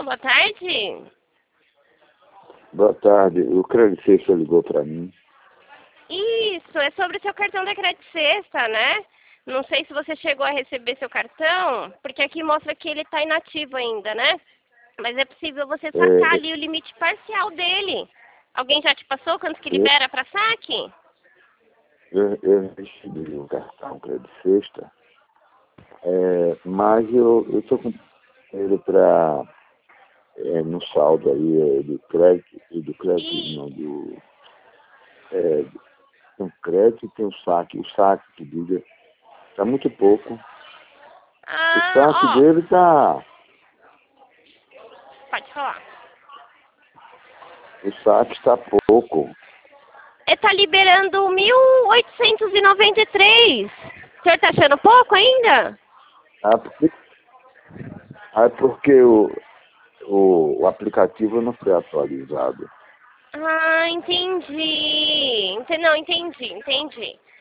boa tarde. Boa tarde, o Credit Sexta ligou para mim. Isso, é sobre o seu cartão da Credit Sexta, né? Não sei se você chegou a receber seu cartão, porque aqui mostra que ele está inativo ainda, né? Mas é possível você sacar ali o limite parcial dele. Alguém já te passou quanto que libera para saque? Eu recebi o cartão Credit Sexta, mas eu estou com ele para no saldo aí do crédito e do crédito, não, tem o crédito e tem o saque que diga, está muito pouco. O saque dele está. Pode falar. O saque está pouco. Ele tá liberando 1.893. O senhor tá achando pouco ainda? Porque o aplicativo não foi atualizado. Ah, entendi. Não, entendi.